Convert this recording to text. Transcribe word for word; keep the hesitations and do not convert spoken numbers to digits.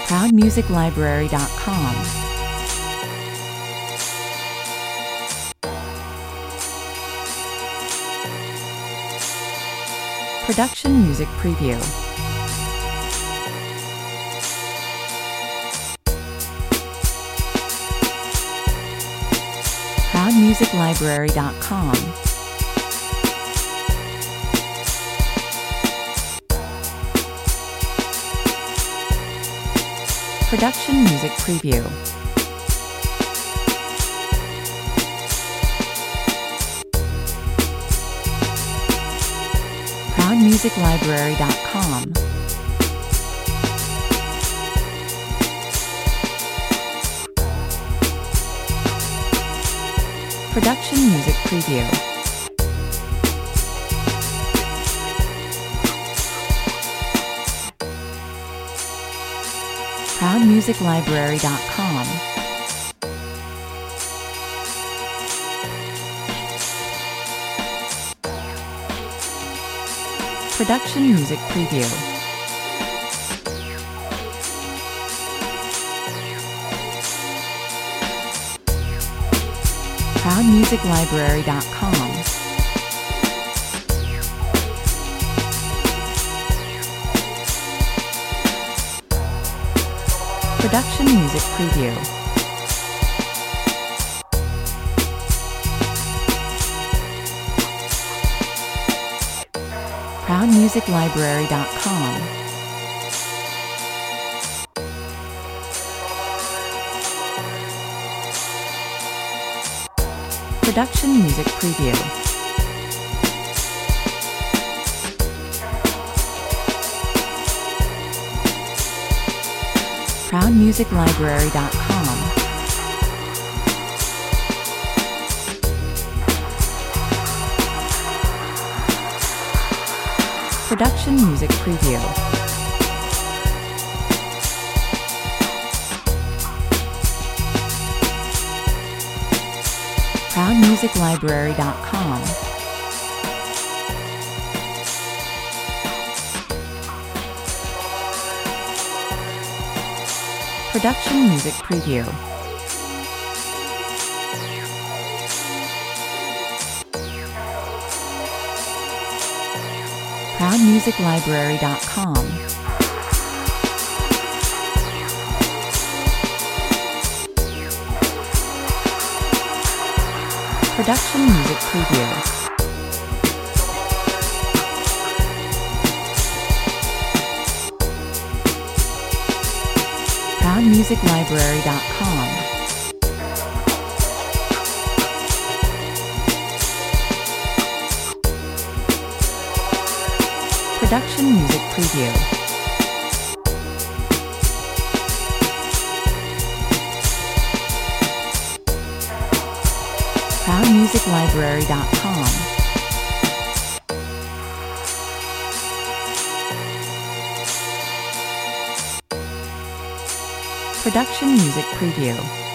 proud music library dot com. Production Music Preview. proud music library dot com. Production Music Preview. proud music library dot com. Production Music Preview. proud music library dot com. Production Music Preview. proud music library dot com. Production Music Preview. proud music library dot com. Production Music Preview. proud music library dot com. Production Music Preview. proud music library dot com. Production Music Preview. proud music library dot com. Production Music Preview. proud music library dot com. Production Music Preview. proud music library dot com. Production Music Preview.